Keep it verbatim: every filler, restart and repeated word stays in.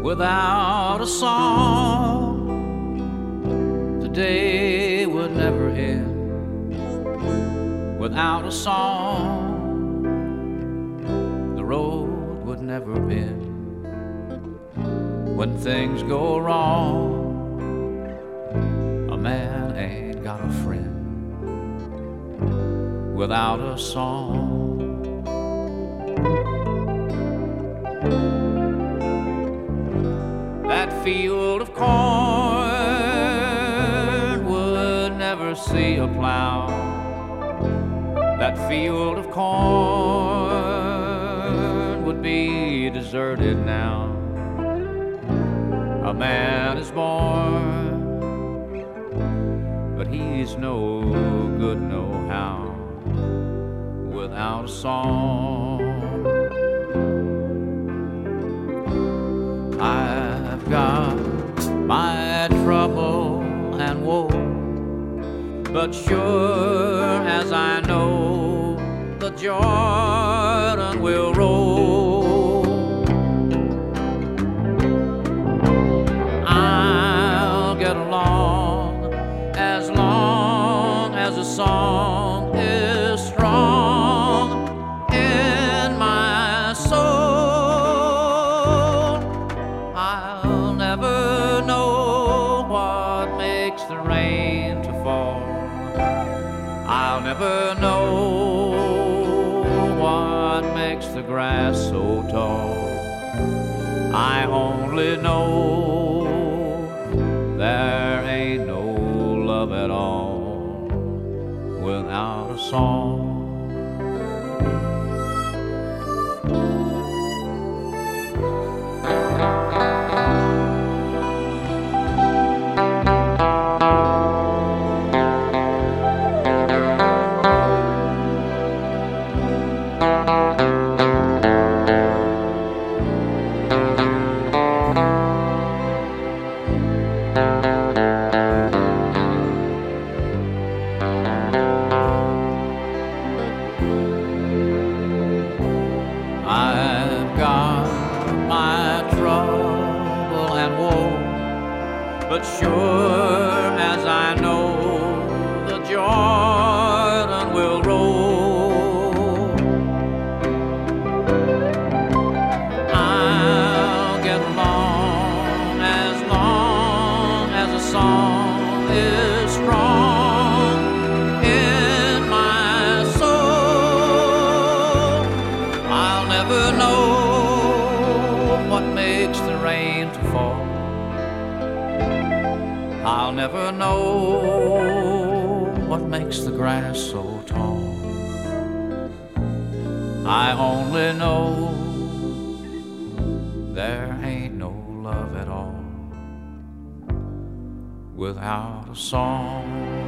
Without a song, the day would never end. Without a song, the road would never bend. When things go wrong, a man ain't got a friend. Without a song, that field of corn would never see a plow. That field of corn would be deserted now. A man is born, but he's no good no how without a song. I've got my trouble and woe, but sure as I know, the Jordan will roll. I'll get along as long as the song is strong in my soul. I'll never know what makes the rain to fall. I'll never know what makes the grass so tall. I only know there ain't no love at all without a song. I've got my trouble and woe, but sure as I know, the Jordan will roll. I'll get along as long as a song is strong in my soul. I'll never know what makes the rain to fall. I'll never know what makes the grass so tall. I only know there ain't no love at all without a song.